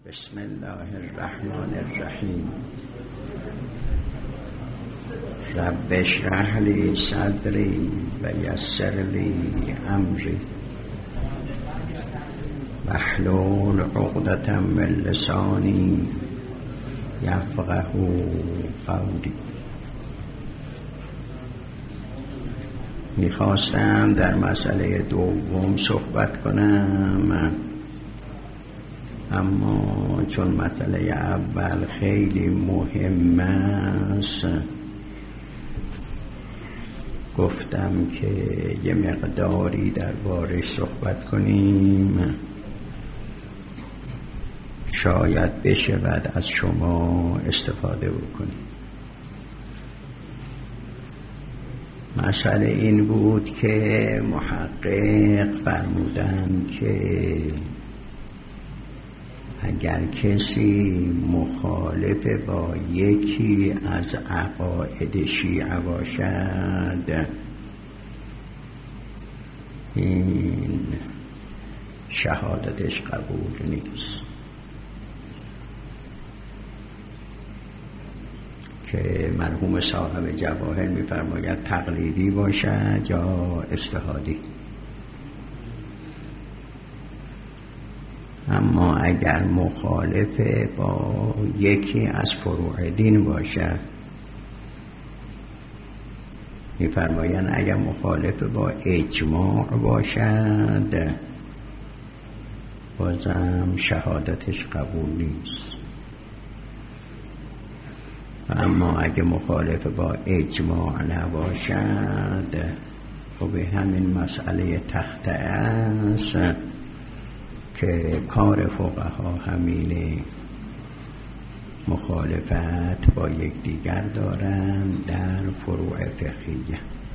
بسم الله الرحمن الرحیم. رب اشرح لی صدری و یسر لی امری واحلل عقدة من لسانی یفقهوا قولی. میخواستم در مسئله دوم صحبت کنم، اما چون مسئله اول خیلی مهم است گفتم که یه مقداری دربارش صحبت کنیم، شاید بشود از شما استفاده بکنیم. مسئله این بود که محقق فرمودند که اگر کسی مخالف با یکی از عقاید شیعه باشد، این شهادتش قبول نیست، که مرحوم صاحب جواهر می‌فرماید تقلیدی باشد یا اجتهادی. اما اگر مخالف با یکی از فروع دین باشد، می‌فرمایند اگر مخالف با اجماع باشد بازم شهادتش قبول نیست. اما اگه مخالف با اجماع نباشد خب همین مسئله تخته است که کار فقها همینه، مخالفت با یکدیگر دارند در فروع فقهیه.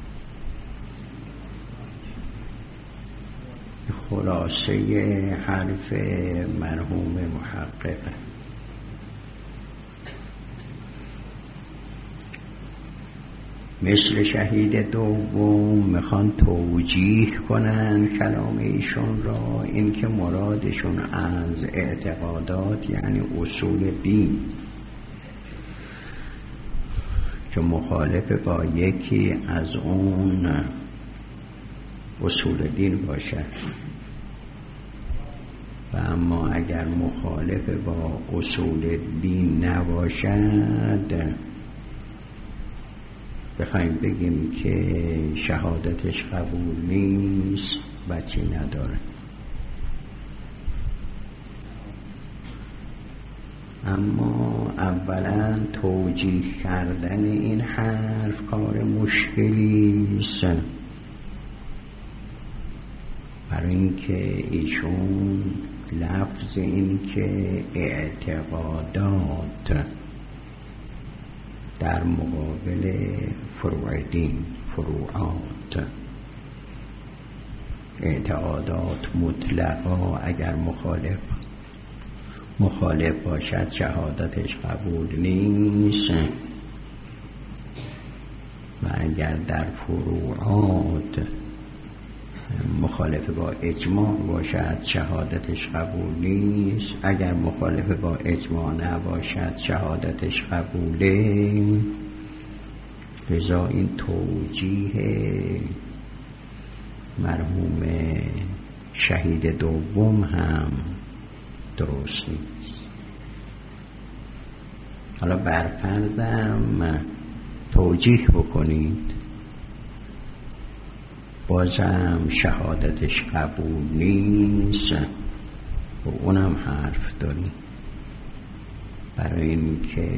خلاصه حرف مرحوم محقق. مثل شهید دوم میخوان توجیه کنن کلام ایشون را، این که مرادشون از اعتقادات یعنی اصول دین که مخالف با یکی از اون اصول دین باشد، و اما اگر مخالف با اصول دین نباشد بخوایم بگیم که شهادتش قبول نیست، بچه نداره. اما اولا توجیه کردن این حرف کار مشکلی است، برای اینکه ایشون لفظ این که اعتقادات در مقابل فروع دین، فروعات، اعتقادات مطلقا اگر مخالف باشد شهادتش قبول نیست، و اگر در فروعات مخالف با اجماع باشد شهادتش قبول نیست، اگر مخالف با اجماع نباشد شهادتش قبوله. لذا این توجیه مرحوم شهید دوم هم درست نیست. حالا برفرضم توجیه بکنید بازم شهادتش قبول نیست، و اونم حرف داریم، برای این که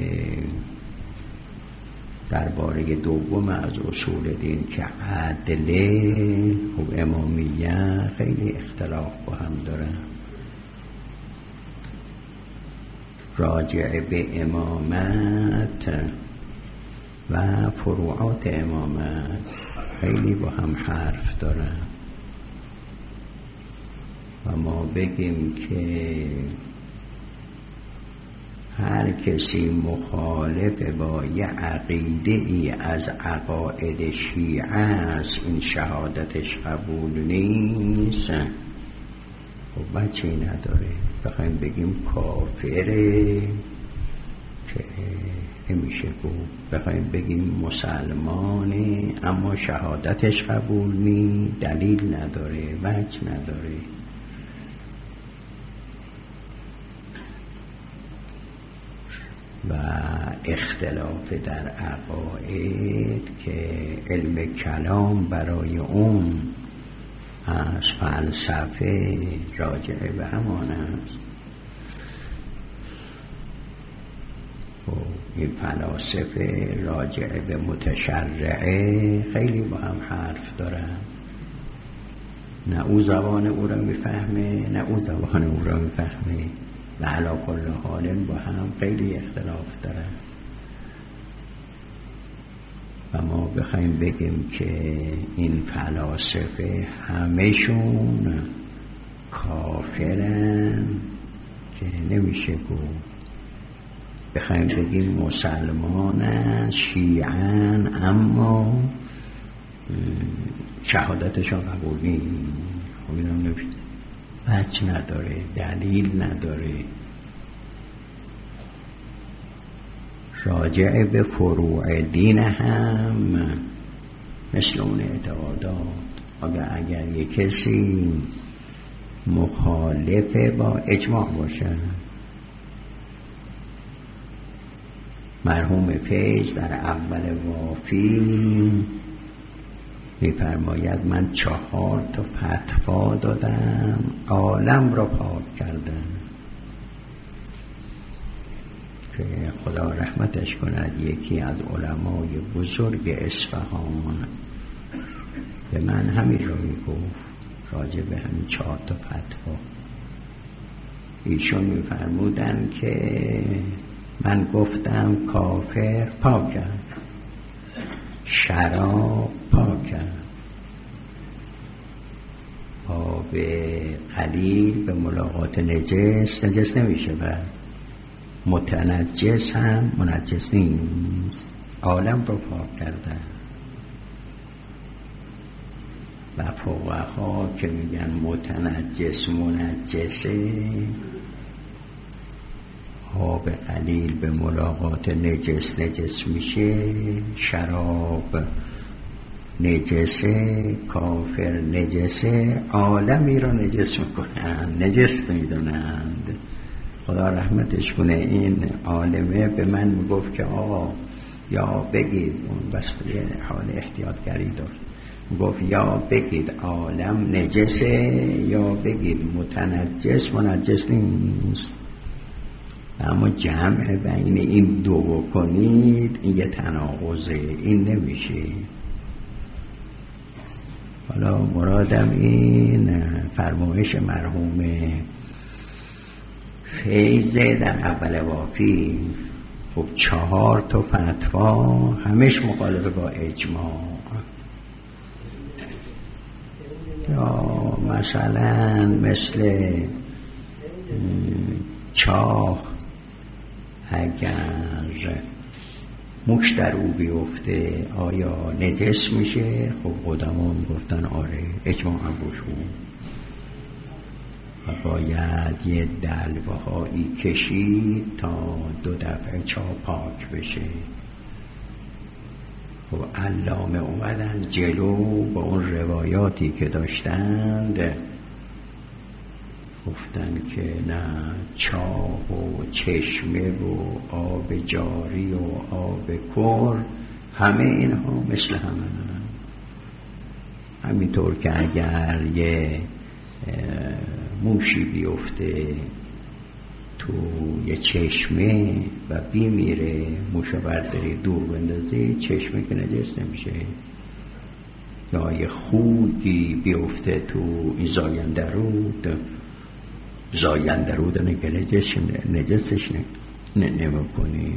درباره دوم از اصول دین که عدله و امامیه خیلی اختلاف با هم دارن. راجع به امامت و فروعات امامت خیلی با هم حرف دارن، و ما بگیم که هر کسی مخالف با یه عقیده ای از عقاید شیعه است این شهادتش قبول نیست، خب بچه‌ای نداره. بخوایم بگیم کافره که نمیشه گفت. بخوایم بگیم مسلمانه اما شهادتش قبول نی، دلیل نداره، وجه نداره. و اختلاف در عقاید که علم کلام برای اون از فلسفه راجعه به همان است. خب این فلاسفه راجعه به متشرعه خیلی با هم حرف دارن، نه او زبان او را میفهمه نه او زبان او را میفهمه و علی کل حال با هم خیلی اختلاف دارن. و ما بخوایم بگیم که این فلاسفه همه‌شون کافرن که نمیشه گفت. بخوایم بگیم مسلمانن، شیعن، اما شهادتشون قبول نیست. خب اینم نمیشه، وجه نداره، دلیل نداره. راجع به فروع دین هم مثل اون اعتقادات، اگر یک کسی مخالف با اجماع باشه، مرحوم فیض در اول وافی می‌فرماید من 4 فتوا دادم، عالم را پاک کردم. که خدا رحمتش کند، یکی از علمای بزرگ اصفهان به من همین رو میگفت راجع به همین 4 فتوا. ایشون میفرمودن که من گفتم کافر پاکه، شراب پاکه، آب قلیل به ملاقات نجس نمیشه و متنجس هم منجس نیست. عالم رو پاک کردن. و فقها که میگن متنجس منجسه، آب قلیل به ملاقات نجس میشه، شراب نجسه، کافر نجسه، عالمی رو نجس میکنن، نجس میدونند. خدا رحمتش کنه. این عالمه به من میگفت که آقا یا بگید، اون بس یه حال احتیاطگری داشت، گفت یا بگید عالم نجسه یا بگید متنجس منجس نیست. اما جمع بین این دو بکنید این یه تناقضه، این نمیشه. حالا مرادم این فرمایش مرحوم فیض در اول وافی. خب 4 فتوا همش مخالفه با اجماع. یا مثلا مثل چاه اگر موش در او بیفته آیا نجس میشه؟ خب قدمان گفتن آره، اجماع هم روش بود و باید یه دلوهایی کشید تا 2 دفعه چاه پاک بشه. خب علامه اومدن جلو با اون روایاتی که داشتند گفتن که نه، چاه و چشمه و آب جاری و آب کر همه اینها مثل همه. همینطور که اگر یه موشی بیفته تو یه چشمه و بیمیره، موشو برداری دور بندازی، چشمه که نجس نمیشه. یا یه خودی بیفته تو این زایندرود نگه نجسش نمیکنی.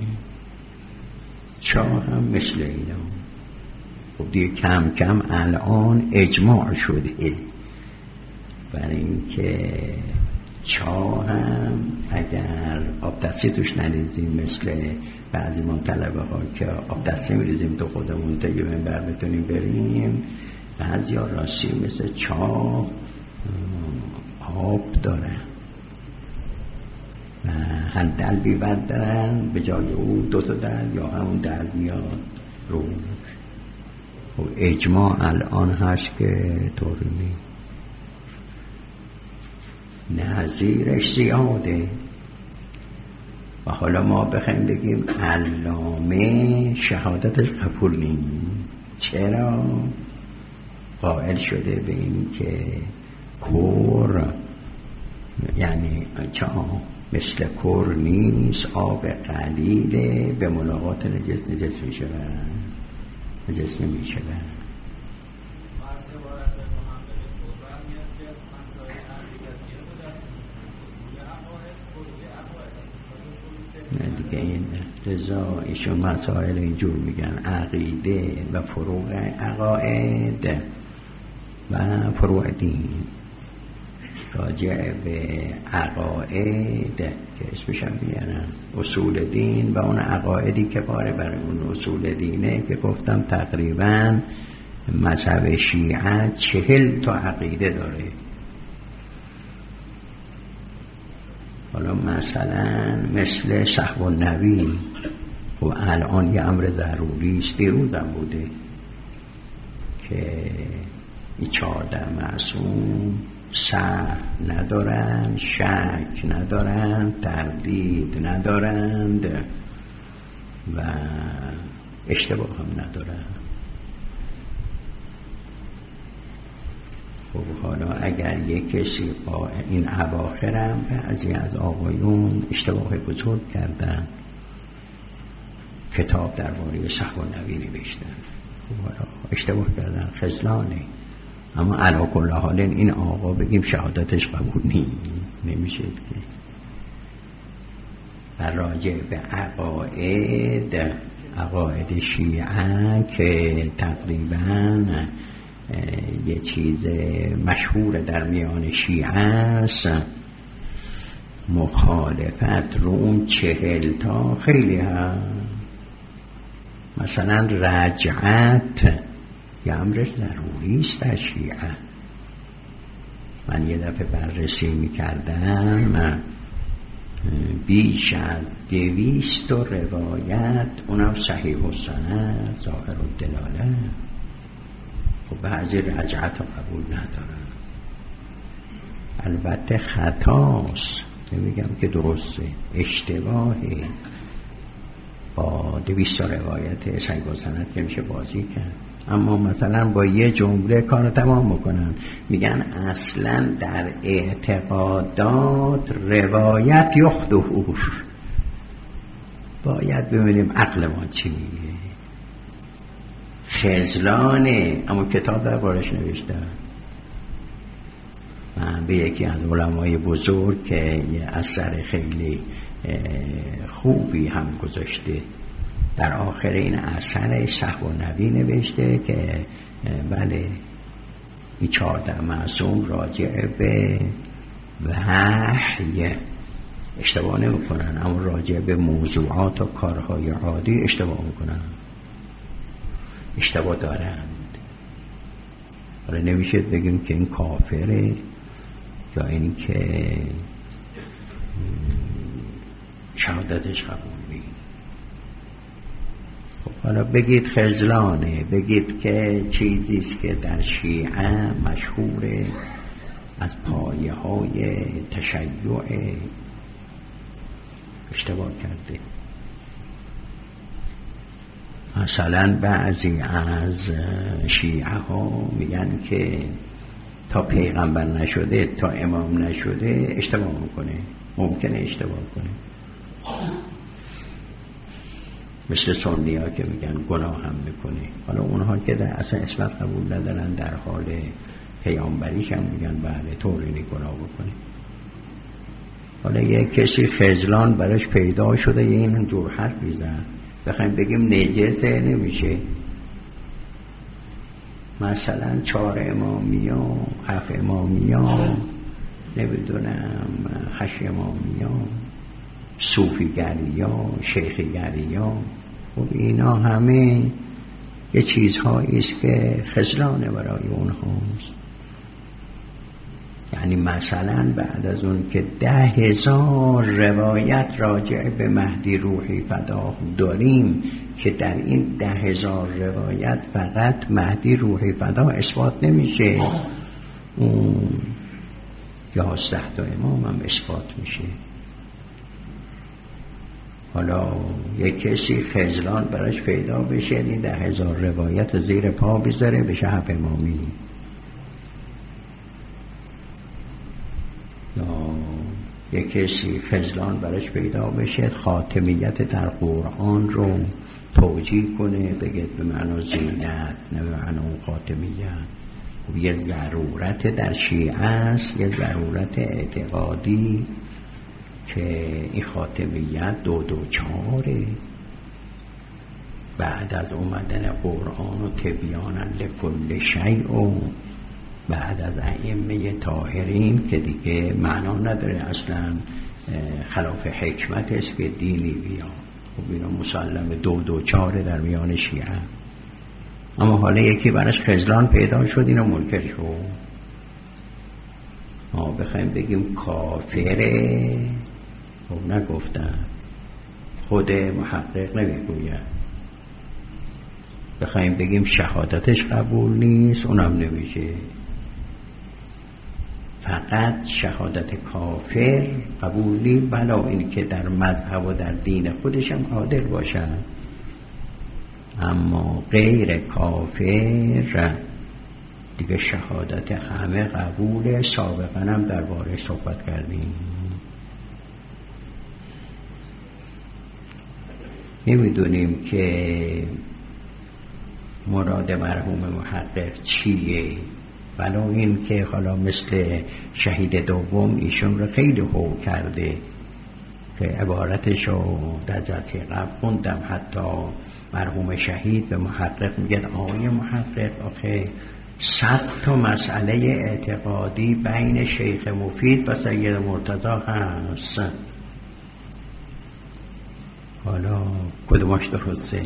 چاه هم مثل اینا. خب دیگه کم کم الان اجماع شده برای اینکه چاه هم اگر آب دستی توش نریزیم، مثل بعضی ما طلبه ها که آب دستی میریزیم تو خودمون تا یه منبر بتونیم بریم، بعضی ها راستی مثل چاه آب دارن و هر دلوی بد دارن، به جای او 2 تا دلو یا همون دلو میاد روش. و اجماع الان هست که طوری نیست، نظیرش زیاده. و حالا ما بخوایم بگیم علامه شهادتش قبول نیست. چرا؟ قائل شده به این که کور یعنی مثل کور نیست، آب قلیله، به ملاقات نجس میشه و نجس نمیشه. دیگه این رضا ایشون مسائل اینجور میگن عقیده و فروع عقاید و فروع دین. راجع به عقاید که اسمش هم میارن اصول دین و اون عقایدی که باره برای اون اصول دینه که گفتم تقریبا مذهب شیعه 40 تا عقیده داره. حالا مثلا مثل صحب النبی و الان یه امر ضروری است، دیروزم بوده که این 14 معصوم صحب ندارن، شک ندارن، تردید ندارند و اشتباه هم ندارن. خب حالا اگر یک کسی این اواخرم بعضی از آقایون اشتباه بزرگ کردن، کتاب درباره صحب النبی نوشتن، خب حالا اشتباه کردن، خذلانه. اما علی کل حال این آقا بگیم شهادتش قبول نمیشه که. و راجع به عقاید شیعه که تقریبا یه چیز مشهور در میان شیعه است، مخالفت رو اون 40 تا خیلی هست. مثلا رجعت یه امرش ضروری است در شیعه. من یه دفعه بررسی میکردم بیش از 200 روایت، اونم صحیح السند ظاهر الدلاله. خب بعضی رجعت رو قبول ندارن. البته خطاست، نمیگم که درسته، اشتباهه. با 200 روایت صحیح السند که میشه بازی کرد، اما مثلا با یه جمله کار تمام میکنن. میگن اصلا در اعتقادات روایت یخدهور. باید ببینیم عقل ما چی میگه. خذلانه، اما کتاب در بارش نوشته. من به یکی از علمای بزرگ که یه اثر خیلی خوبی هم گذاشته، در آخر این اثرش صحب النبی نوشته که بله این 14 معصوم راجع به وحی اشتباه نمی کنن، اما راجع به موضوعات و کارهای عادی اشتباه میکنن، اشتباه دارند. حالا نمیشه بگیم که این کافره یا این که شهادتش قبول نیست. خب حالا بگید خذلانه، بگید که چیزیست که در شیعه مشهوره، از پایه های تشیع اشتباه کرده. مثلا بعضی از شیعه ها میگن که تا پیغمبر نشده، تا امام نشده اشتباه میکنه، ممکنه اشتباه کنه. مثل سنی ها که میگن گناه هم میکنه. حالا اونها که در اصلا اسمت قبول ندارن، در حال پیامبریش هم میگن بله طوری نی گناه بکنه. حالا یک کسی خذلان براش پیدا شده، یه این جور حرف میزن، بخوایم بگیم نجسه نمیشه. مثلا 4 امامیان، 7 امامیان، نمیدونم 8 امامیان، صوفیگریان، شیخیگریان، خب اینا همه یه چیزهایی است که خذلانه برای اونهاست. یعنی مثلا بعد از اون که 10,000 روایت راجع به مهدی روحی فدا داریم که در این 10,000 روایت فقط مهدی روحی فدا اثبات نمیشه، اون 11 تا امام هم اثبات میشه. حالا یک کسی خذلان براش پیدا بشه این 10,000 روایت زیر پا بذاره بشه 7 امامی، یا یک کسی خذلان براش پیدا بشه خاتمیت در قرآن رو توجیه کنه بگه به معنی زینت نه به معنی اون خاتمیت. خب یه ضرورت در شیعه است، یه ضرورت اعتقادی که این خاتمیت 224 بعد از اومدن قرآن و تبیانا لکل شیء و بعد از ائمه طاهرین که دیگه معنا نداره اصلا، خلاف حکمت است که دینی بیا. خب اینا مسلم 224 در میان شیعه. اما حالا یکی براش خذلان پیدا شد اینو منکر شد، ما بخوایم بگیم کافره، خب نگفتن، خود محقق نمیگوید. بخوایم بگیم شهادتش قبول نیست اونم نمیشه، فقط شهادت کافر قبول نیست بلا این که در مذهب و در دین خودش هم عادل باشن. اما غیر کافر دیگه شهادت همه قبوله. سابقا هم درباره صحبت کردیم. نمیدونیم که مراد مرحوم محقق چیه، ولو این که حالا مثل شهید دوم ایشون رو خیلی هو کرده که عبارتشو در جلسه قبل خوندم. حتی مرحوم شهید به محقق میگه آقای محقق آخه 100 تا مسئله اعتقادی بین شیخ مفید و سید مرتضی هست، حالا کدومش درسته؟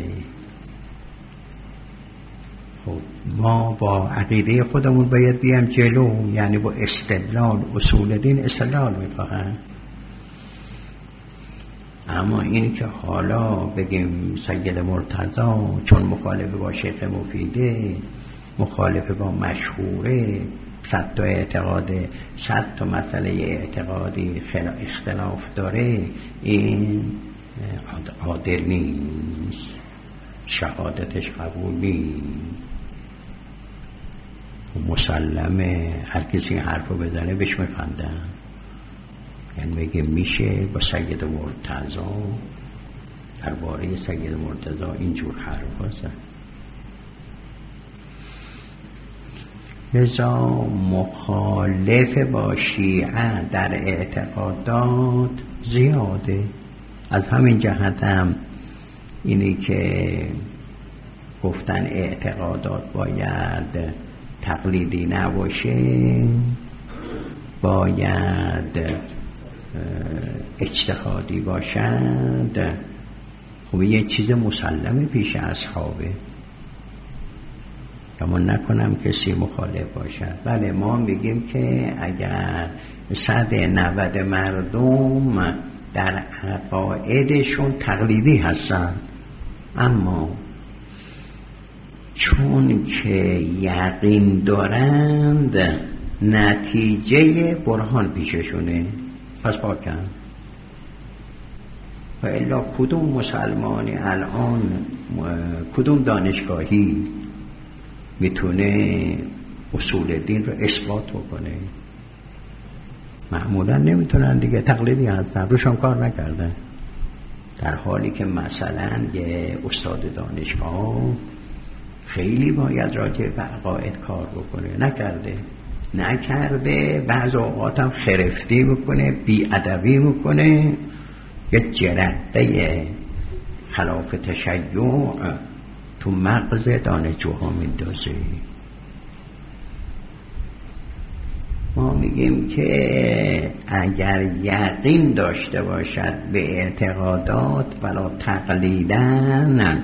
خب ما با عقیده خودمون باید بیام جلو، یعنی با استدلال. اصول دین استدلال میخواهن. اما این که حالا بگیم سید مرتضی چون مخالف با شیخ مفیده، مخالف با مشهوره، 100 تا اعتقاد 100 تا مسئله اعتقادی اختلاف داره، این عادل نیست، شهادتش قبول نیست. مسلمه هر کسی حرفو بزنه بهش میخندن، یعنی میگه میشه با سید مرتضی درباره سید مرتضی اینجور حرفا زد. لذا مخالف با شیعه در اعتقادات زیاده. از همین جهت هم اینی که گفتن اعتقادات باید تقلیدی نباشه، باید اجتهادی باشد، خب یه چیز مسلمه پیش اصحابه، اما نکنم کسی مخالف باشد. بله ما میگیم که اگر 190 مردم در عقایدشون تقلیدی هستن، اما چون که یقین دارند نتیجه برهان پیششونه پس پاکن. و الا کدوم مسلمانی الان کدوم دانشگاهی میتونه اصول دین رو اثبات بکنه؟ معمولا نمیتونن دیگه، تقلیدی هستن، روشون کار نکردن. در حالی که مثلا یه استاد دانشگاه خیلی باید راجع به عقاید کار بکنه، نکرده. بعض اوقات هم خرفتی میکنه، بی‌ادبی میکنه، یه جرقه خلاف تشیع تو مغز دانشجوها میندازه. ما میگیم که اگر یقین داشته باشد به اعتقادات ولا تقلیدن،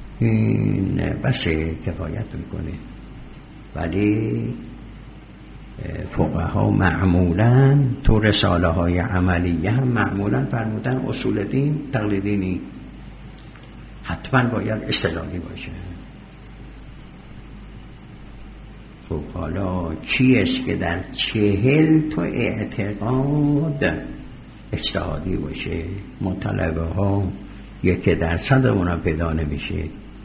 این بسه کفایت میکنه. ولی فقها معمولا تو رساله های عملیه هم معمولا فرمودن اصول دین تقلیدی نیست، حتما باید استدلالی باشه. خب حالا کی است که در 40 تا اعتقاد اجتهادی باشه؟ مطالبه ها 1% اونا پیدا نمیشه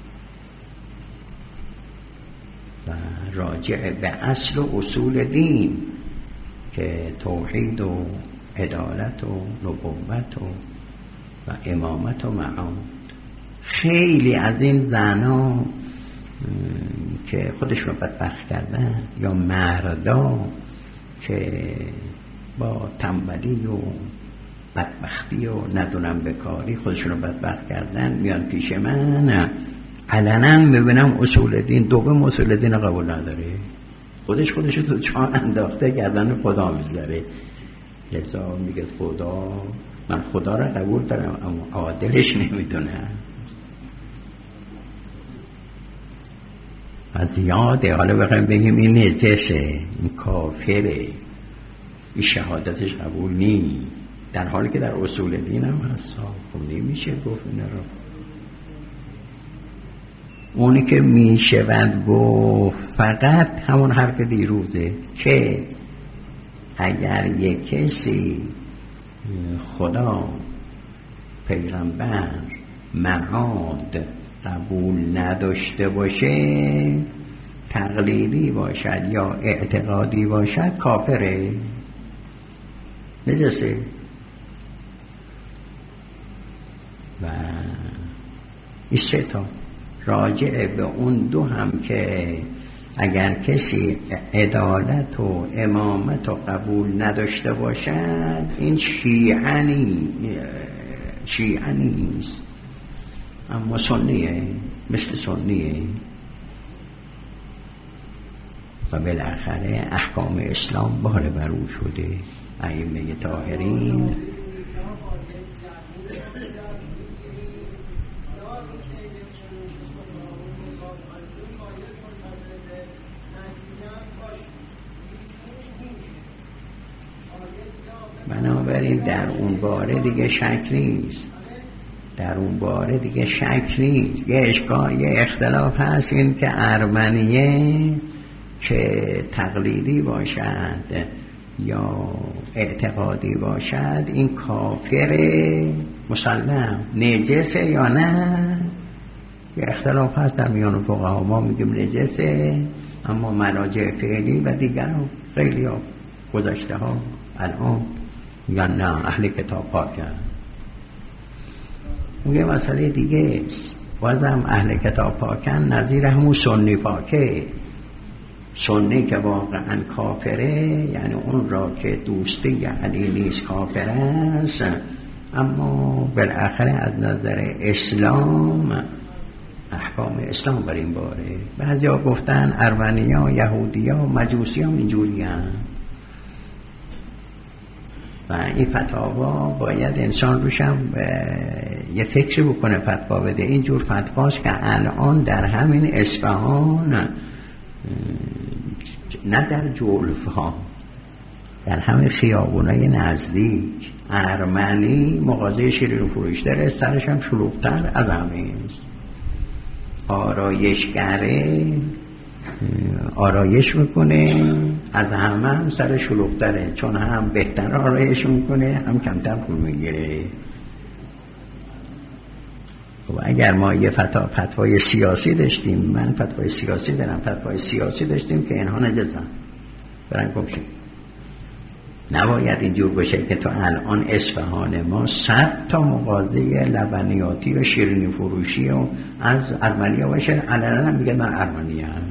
و راجع به اصل و اصول دین که توحید و عدالت و نبوت و امامت و معاد. خیلی از این زنا که خودشون بدبخت کردن یا مردا که با تنبلی و بدبختی و ندونم بکاری خودشون رو بدبخت کردن، میان پیش من علنا میبینم اصول دین دوم اصول دین قبول نداره، خودش رو تو چاه انداخته گردن خدا میذاره. لذا میگه خدا، من خدا رو قبول دارم اما عادلش نمیدونم و زیاده. حالا بخوایم بگیم این نجسه، این کافره، این شهادتش قبول نی، در حالی که در اصول دین هم هست. خب نمیشه گفت اینا رو. اونی که میشود گفت فقط همون حرف دیروزه که اگر یک کسی خدا، پیغمبر، معاد قبول نداشته باشه، تقلیدی باشد یا اعتقادی باشد، کافره، نجسه. و این 3 تا راجع به اون 2 هم که اگر کسی عدالت و امامت و قبول نداشته باشد، این شیعه نیست اما سنیه، مثل سنیه. و بالاخره احکام اسلام بار بر او شده. ائمه طاهرین بنابراین در اون باره دیگه شک نیست، یه اشکال، یه اختلاف هست، این که ارمنیه که تقلیدی باشد یا اعتقادی باشد، این کافره مسلم، نجسه یا نه، یه اختلاف هست در میان فقها. ما میگیم نجسه، اما مراجع فعلی و دیگران خیلی ها گذشته ها الان یا نه اهل کتاب پاکن. اون یه مسئله دیگه است، بازم اهل کتاب پاکن نظیر همون سنی پاکه. سنی که واقعا کافره، یعنی اون را که دوستی علی نیست کافر است، اما بالاخره از نظر اسلام احکام اسلام بر این باره. بعضی ها گفتن ارمنی ها، یهودی ها، مجوسی ها اینجوری هم. و این فتاوا باید انسان روشم یه فکر بکنه، فتوا بده. اینجور فتواست که الان در همین اصفهان، نه در جولف ها، در همین خیابونای نزدیک، ارمنی مغازه شیرین فروش داره، سرش هم شلوغ‌تر از همه است. آرایشگره، آرایش میکنه، از همه هم سر شلوغ‌تره، چون هم بهتر آرایش میکنه هم کمتر پول میگیره. خب اگر ما یه فتوای سیاسی داشتیم، من فتوای سیاسی دارم، فتوای سیاسی داشتیم که اینها نجسن، برن گمشیم. نباید اینجور باشه که تو الان اصفهان ما 100 تا مغازه لبنیاتی و شیرینی فروشی و از ارمنی ها باشه، علنا میگه من ارمنی هم.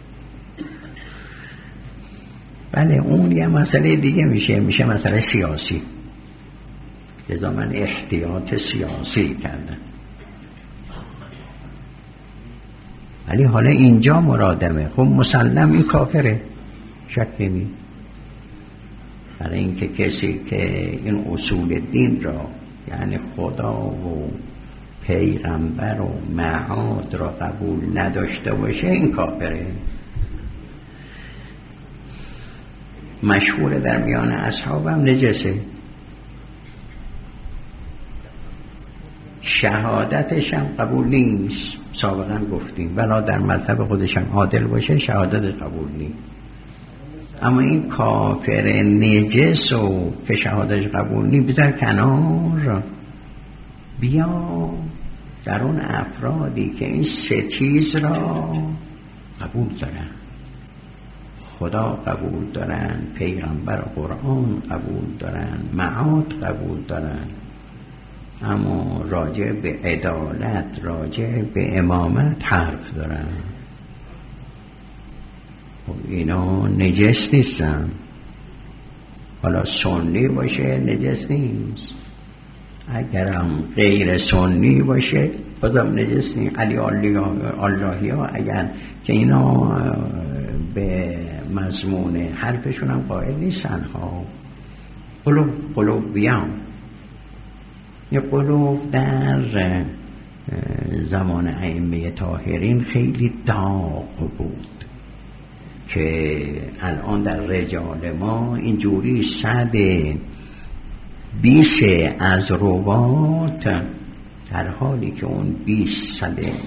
بله اون یه مسئله دیگه میشه مسئله سیاسی، لذا من احتیاط سیاسی کردم. ولی حالا اینجا مرادمه، خب مسلم این کافره، شکی نیست. برای اینکه کسی که این اصول دین را، یعنی خدا و پیغمبر و معاد را قبول نداشته باشه، این کافره. مشهور در میان اصحابم نجسه، شهادتش هم قبول نیست، سابقا گفتیم ولی در مذهب خودش هم عادل باشه شهادتش قبول نیست. اما این کافر نجس و که شهادتش قبول نیست بذار کنار، بیا در اون افرادی که این سه چیز را قبول دارن، خدا قبول دارن، پیغمبر و قرآن قبول دارن، معاد قبول دارن، اما راجع به عدالت، راجع به امامت حرف دارن. اینا نجس نیستن. حالا سنی باشه نجس نیست، اگر هم غیر سنی باشه بازم نجس نیست. علی اللهی ها اگر که اینا به مضمون حرفشون هم قائل نیستن ها. قلوب بیام، یه قلوب در زمان ائمه طاهرین خیلی داغ بود که الان در رجال ما اینجوری 120 از روات، در حالی که اون 20%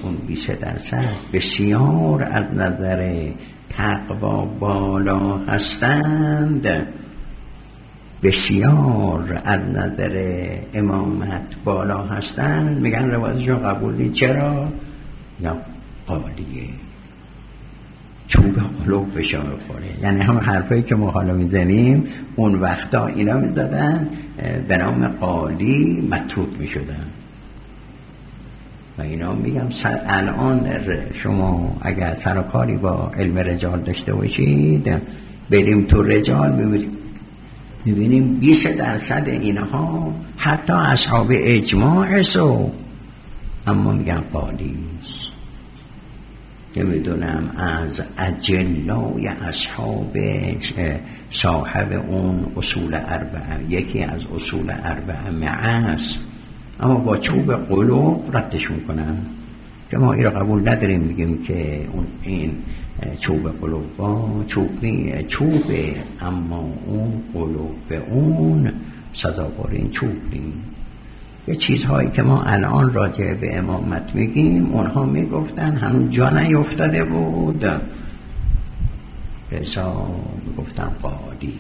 بسیار از نظر تقوا بالا هستند، بسیار از نظر امامت بالا هستند، میگن روایتشون قبول نیست. چرا؟ یا قالیه، چوب قلوب بشا میخوره. یعنی هم حرفایی که ما حالا میزنیم اون وقتا اینا میزدن به نام قالی مطرود میشدن و اینا میگم الان شما اگر سر و کاری با علم رجال داشته باشید، بریم تو رجال میبینیم 20% اینها حتی اصحاب اجماع اما میگن قالیست. که میدونم از اجلای اصحاب صاحب اون اصول اربعه، یکی از اصول اربعه معاص، اما با چوب قلوب ردش میکنن که ما این رو قبول نداریم. میگیم که این چوب قلوب با چوبه، اما اون قلوب به اون سزاوار این چوب نیست. یه چیزهایی که ما الان راجع به امامت میگیم اونها میگفتن هنوز جا نیفتاده بود، حساب میگفتن قالی.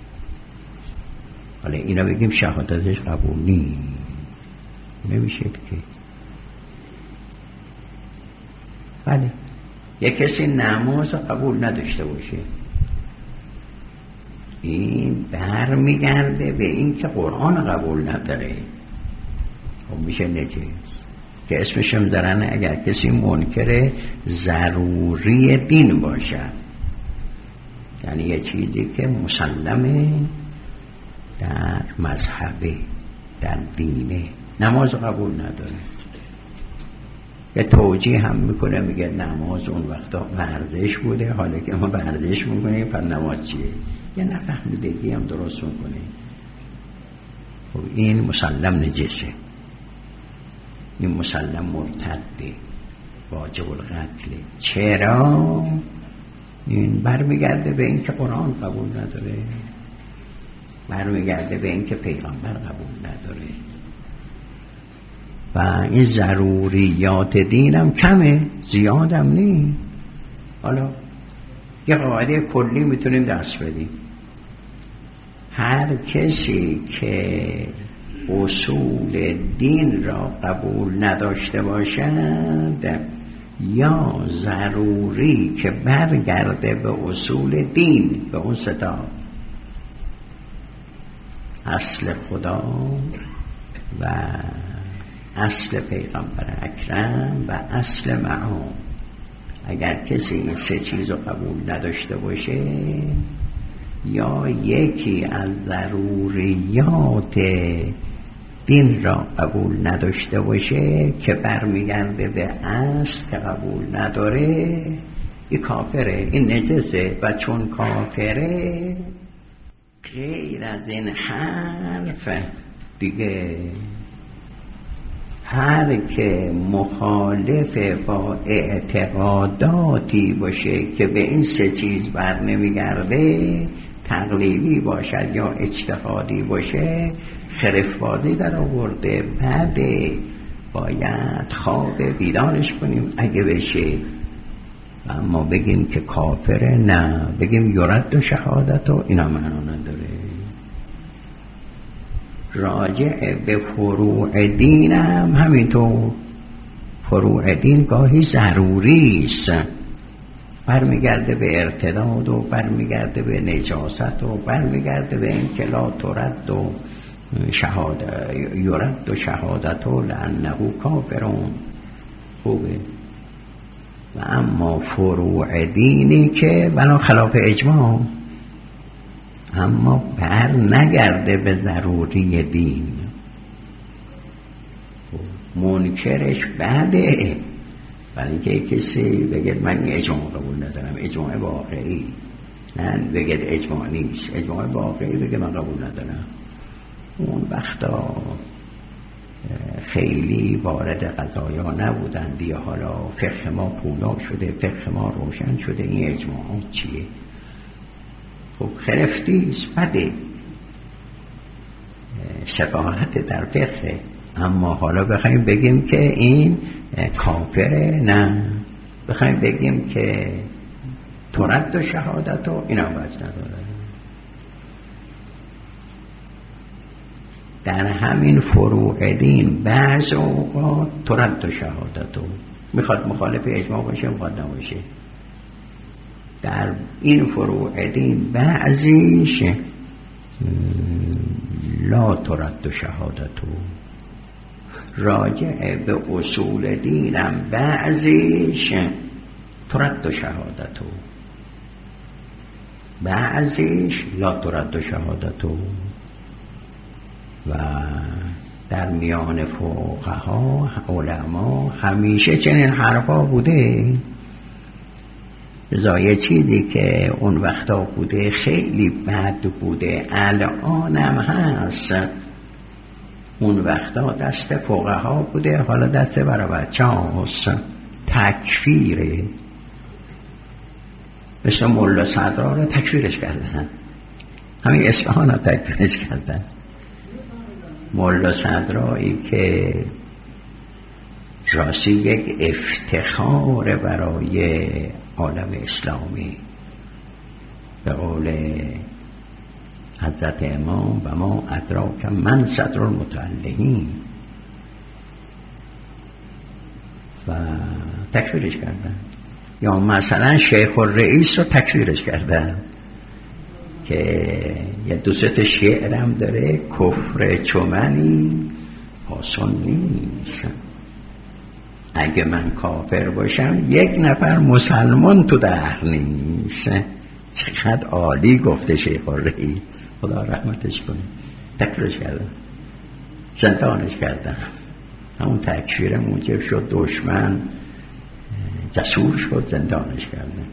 حالا اینا بگیم شهادتش قبول نیست، نمیشه که. بله یک کسی نماز قبول نداشته باشه، این برمیگرده به این که قرآن قبول نداره، میشه نجس که اسمشم دارن. اگر کسی منکر ضروری دین باشد، یعنی یه چیزی که مسلمه در مذهبه، در دینه، نماز قبول نداره، یه توجیه هم میکنه، میگه نماز اون وقتا ورزش بوده، حالا که ما ورزش میکنیم پر نماز چیه؟ یه نفهمیدگی هم درست میکنه. خب این مسلم نجسه، این مسلم مرتده، واجب القتله. چرا؟ این برمیگرده به این که قرآن قبول نداره، برمیگرده به این که پیغمبر قبول نداره و این ضروریات دینم کمه، زیادم نی. حالا یه قاعده کلی میتونیم دست بدیم، هر کسی که اصول دین را قبول نداشته باشد یا ضروری که برگرده به اصول دین، به اون ستا اصل خدا و اصل پیغمبر اکرم و اصل معاد، اگر کسی این سه چیز رو قبول نداشته باشه یا یکی از ضروریات دین را قبول نداشته باشه که برمیگرده به اصل که قبول نداره، این کافره، این نجسه. و چون کافره غیر از این حرف دیگه هر که مخالف با اعتقاداتی باشه که به این سه چیز بر نمیگرده، تقلیدی باشد یا اجتهادی باشه خرف‌بازی در آورده. بعده باید خواب بیدارش کنیم اگه بشه. و اما بگیم که کافره، نه، بگیم یرد و شهادت و اینا معنا نداره. راجع به فروع دینم همینطور. فروع دین گاهی ضروری است، برمیگرده به ارتداد و برمیگرده به نجاست و برمیگرده به این که لا ترد و شهادت یرد و شهادت و لانه کافرون. خوبه. و اما فروع دینی که بنا خلاف اجماع، اما بر نگرده به ضروری دین، منکرش بعده. برای اینکه کسی بگه من اجماع قبول ندارم، اجماع واقعی، نه بگه اجماع نیست، اجماع واقعی بگه من قبول ندارم، اون وقتا خیلی وارد قضایا نبودن دیگه. حالا فقه ما پویا شده، فقه ما روشن شده، این اجماعات چیه؟ خب خرفتیست، بده، سفاهت در فقه. اما حالا بخوایم بگیم که این کافره، نه، بخوایم بگیم که ترد و شهادت و اینا وجه نداره. در همین فروع دین بعض اوقات ترد و شهادت و میخواد مخالف اجماع باشه، میخواد نباشه. در این فروع دین بعضیش لا ترد و شهادت و راجع به اصول دینم بعضیش ترد و شهادت و بعضیش لا ترد و شهادت و در میان فقها علما همیشه چنین حرفا بوده. یه چیزی که اون وقتا بوده خیلی بد بوده، الانم هست. اون وقتا دست فقها بوده، حالا دست برای بچه هاست. تکفیره. مثل ملا صدرا رو تکفیرش کردن، همین اصفهان رو تکفیرش کردن. ملا صدرایی که راستی یک افتخار برای عالم اسلامی، به قول حضرت امام و ما ادراک من صدر المتعلقین، و تکفیرش کردن. یا مثلا شیخ الرئیس رو تکفیرش کردن که یه دو سه شعرم داره، کفر چمنی آسان نیست، اگه من کافر باشم یک نفر مسلمان تو دهر نیست. چقدر عالی گفته شیخ الرئیس، خدا رحمتش کنه. تکفیرش کردن، زندانش کردن. همون تکفیر موجب شد دشمن جسور شد، زندانش کردن.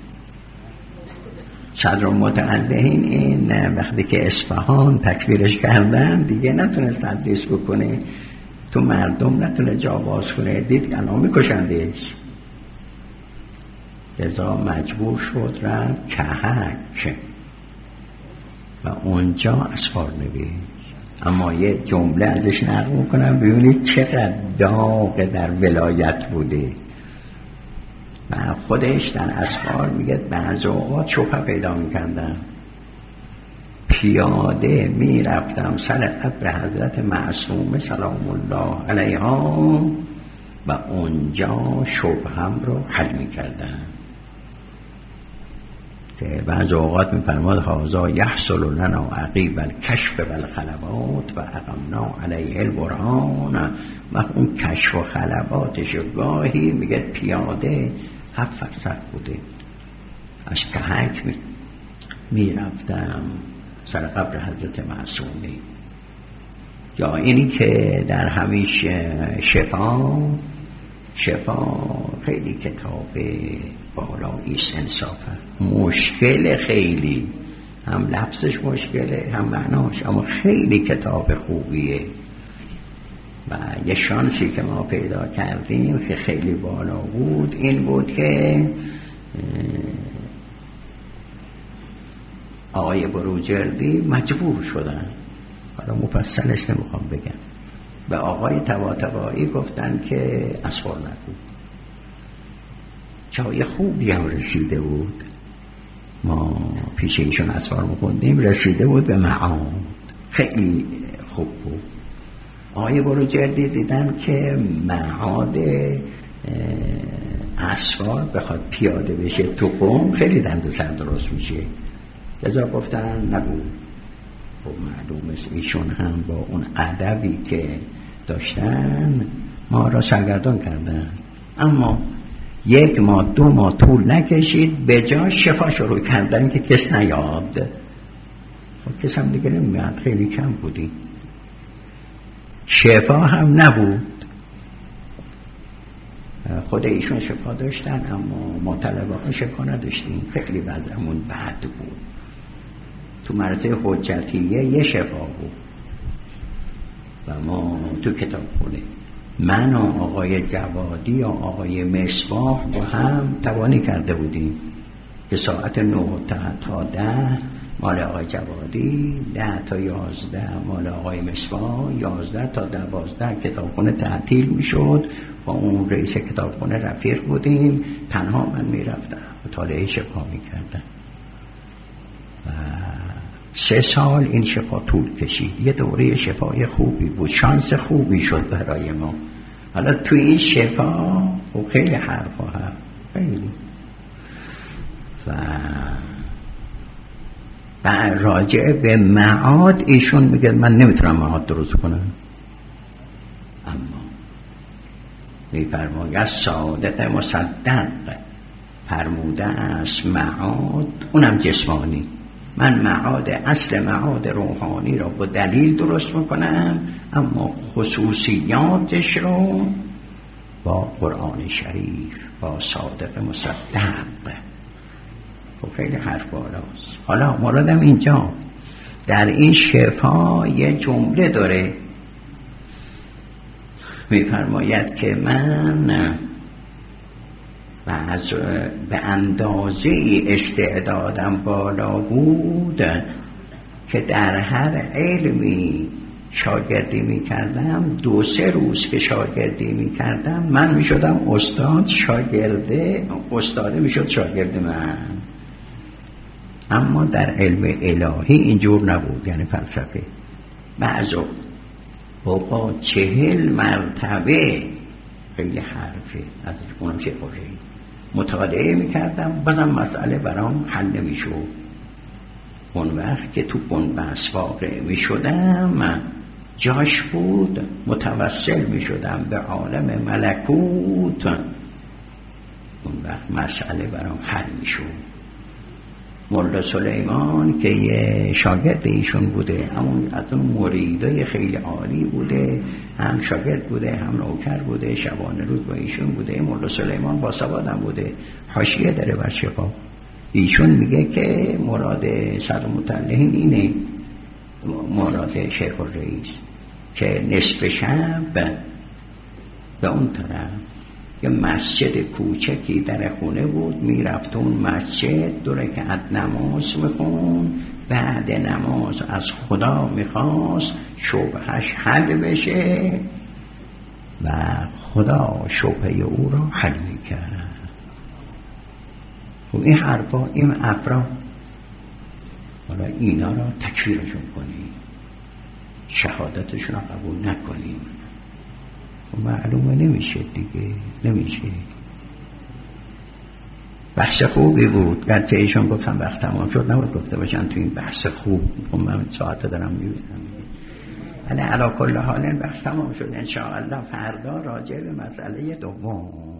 صدر المتعلقین این وقتی که اصفهان تکفیرش کردن دیگه نتونست تدریس بکنه، تو مردم نتونه جا باز کنه، دید الان میکشندش، لذا مجبور شد رفت کهک و اونجا اسفار نوشت. اما یه جمله ازش نقل میکنم ببینید چقدر داغ در ولایت بوده. و خودش در اسفار میگه بعض اوقات شبهه پیدا میکردم، پیاده میرفتم سر قبر حضرت معصومه سلام الله علیها و اونجا شبهم رو حل میکردم. که بعض اوقات میفرماد هذا یحصل لنا عقیب الکشف والخلوات و اقمنا علیه البرهان. و اون کشف و خلواتش گاهی میگه پیاده 7 فرسخ بوده، از کهک میرفتم سر قبر حضرت معصومه. یا اینی که در همیشه شفا خیلی کتاب بالایی است، انصافا مشکل، خیلی هم لفظش مشکله هم معناش، اما خیلی کتاب خوبیه. و یه شانسی که ما پیدا کردیم که خیلی بالا بود این بود که آقای بروجردی مجبور شدن، حالا مفصلش نمیخوام بگم، به آقای طباطبایی گفتن که اسوار نگو. جای خوبی هم رسیده بود، ما پیش ایشون اسوار می‌خوندیم، رسیده بود به معاد، خیلی خوب بود. آقای بروجردی دیدن که معاد اسوار بخواد پیاده بشه تو قم خیلی دند سر درست میشه، لذا گفتن نگو. خب معلوم است ایشون هم با اون ادبی که داشتن ما را سرگردان کردن، اما 1 ماه 2 ماه طول نکشید به جا شفا شروع کردن که کس نیاد. خب کس هم دیگه نمیاد، خیلی کم بودی، شفا هم نبود. خود ایشون شفا داشتن اما ما طلبه شفا نداشتیم، خیلی وضعمون بد بود. تو مرزه حجتیه یه شفا بود و ما تو کتاب خونه من و آقای جوادی و آقای مصباح با هم توانی کرده بودیم که ساعت 9 تا 10 مال آقای جوادی، 10 تا 11 مال آقای مصباح، 11 تا 12 کتابخونه تعطیل میشد. با اون رئیس کتابخونه رفیق بودیم، تنها من میرفتم مطالعه شفا میکردم و 3 سال این شفا طول کشید. یه دوره شفای خوبی بود، شانس خوبی شد برای ما. حالا توی این شفا خیلی حرفا هم خیلی و راجع به معاد ایشون میگه من نمیتونم معاد درست کنم، اما میفرماید صادق مصدق فرموده است معاد اونم جسمانی، من معاد اصل معاد روحانی را با دلیل درست میکنم اما خصوصیاتش رو با قرآن شریف، با صادق مصدق. خب خیلی حرف بالاست. حالا مرادم اینجا در این شفا یه جمله داره، میفرماید که من به اندازه استعدادم بالا بود که در هر علمی شاگردی میکردم، 2-3 روز که شاگردی میکردم من میشدم استاد، استاده میشد شاگرد من. اما در علم الهی اینجور نبود، یعنی فلسفه بعضو با 40 مرتبه خیلی حرفه از اونم شیخ الرحیم مطالعه میکردم، بازم مسئله برام حل نمیشد. اون وقت که تو بنبست واقع میشدم جاش بود، متوسل میشدم به عالم ملکوت، اون وقت مسئله برام حل میشد. مولا سلیمان که یه شاگرد ایشون بوده، همون از اون مریدای خیلی عالی بوده، هم شاگرد بوده هم نوکر بوده، شبانه روز با ایشون بوده. مولا سلیمان با سوادم بوده، حاشیه داره بر شفا. ایشون میگه که مراد صدرالمطلعین اینه، مراد شیخ الرئیس، که نصف شب به اون طرف یه مسجد کوچکی در خونه بود، میرفت اون مسجد 2 رکعت نماز میخون، بعد نماز از خدا میخواست شبهش حل بشه و خدا شبهه او را حل میکرد. خب این حرفا، این افراد، حالا اینا را تکفیرشون کنیم، شهادتشون را قبول نکنیم، معلومه نمیشه دیگه، نمیشه. بحث خوبی بود، گرچه ایشون گفتم وقت تمام شد نباید گفته باشن تو این بحث خوب، من ساعت دارم میبینم، ولی علی کل حال بحث تمام شد. انشاءالله فردا راجع به مسئله دوم